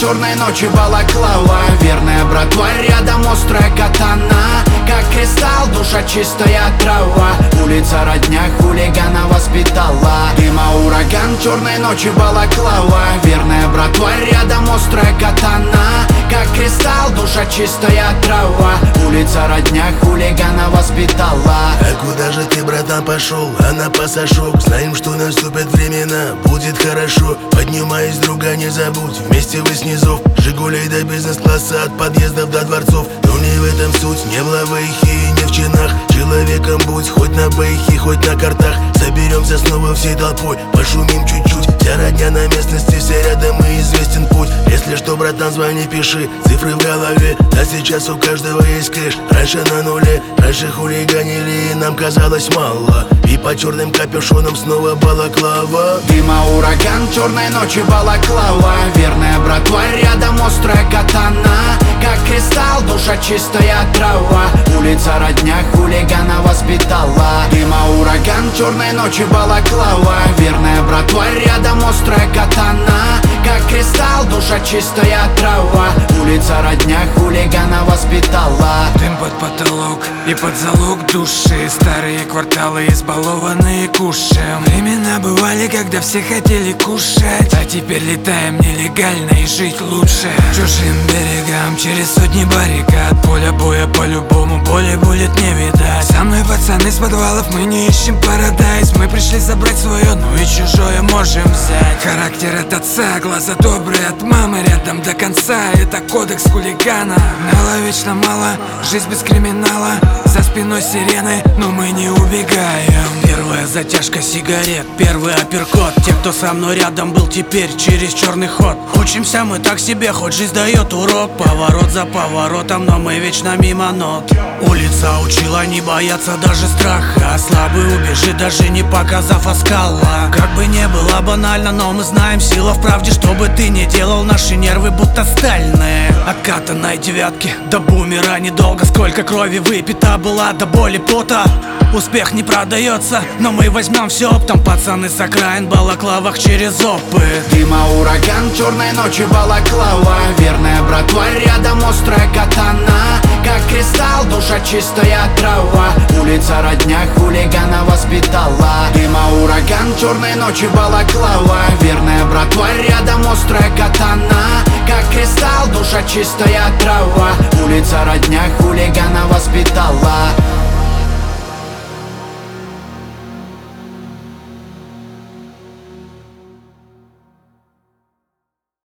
черной ночи балаклава. Верная братва, рядом острая катана. Как кристалл, душа чистая трава. Улица родня хулигана воспитала. Дыма ураган, черной ночи балаклава. Верная братва, рядом острая катана. Как кристалл, душа чистая трава. Улица родня хулигана воспитала. А куда же ты, братан, пошел? А на пассажок. Знаем, что наступят времена, будет хорошо. Поднимаясь, друга, не забудь. Вместе вы снизов, Жигулей до бизнес-класса, от подъездов до дворцов. Но не в этом суть, не в лавейхе и не в чинах. Человеком будь, хоть на бейхе, хоть на картах. Соберемся снова всей толпой, пошумим чуть-чуть. Вся родня на местности, все рядом и известен путь. Если что, братан, звони, пиши, цифры в голове. А сейчас у каждого есть кэш, раньше на нуле. Раньше хулиганили, и нам казалось мало. И по черным капюшонам снова балаклава. Дыма ураган, черной ночи балаклава. Верная братва, рядом острая катана. Как кристалл, душа чистая трава. Улица родня хулигана воспитала. Дыма ураган, черной ночи балаклава. Верная братва, рядом острая катана. Как кристалл, душа чистая трава. Улица родня хулигана воспитала. Дым под потолок и под залог души. Старые кварталы избалованные кушаем. Времена бывали, когда все хотели кушать. А теперь летаем нелегально и жить лучше. Чужим берегам через сотни баррикад. Поля боя по-любому, боли будет не видать. Со мной пацаны с подвалов, мы не ищем парадайз. Мы пришли забрать свое, ну и чужое можем взять. Характер от отца, глаза добрые от мамы. Рядом до конца, это кодекс хулигана. Мало вечно мало, жизнь без криминала. За спиной сирены, но мы не убегаем. Первая затяжка сигарет, первый апперкот. Те, кто со мной рядом был, теперь через черный ход. Учимся мы так себе, хоть жизнь дает урок. Поворот за поворотом, но мы вечно мимо нот. Улица учила не бояться даже страха. А слабый убежит, даже не показав оскала. Как бы не было банально, но мы знаем, сила в правде. Что бы ты ни делал, наши нервы будто стальные. От катанной девятки до бумера недолго. Сколько крови выпита была до боли пота. Успех не продается, но мы возьмем все оптом. Пацаны с окраин, балаклавах через опыт. Дыма ураган, черной ночи балаклава. Верная братва, рядом острая катана. Как кристалл, душа чистая трава. Улица родня хулигана воспитала. Дыма ураган, черной ночи балаклава. Верная братва, рядом острая катана. Как кристалл, душа чистая трава. Улица родня хулигана воспитала.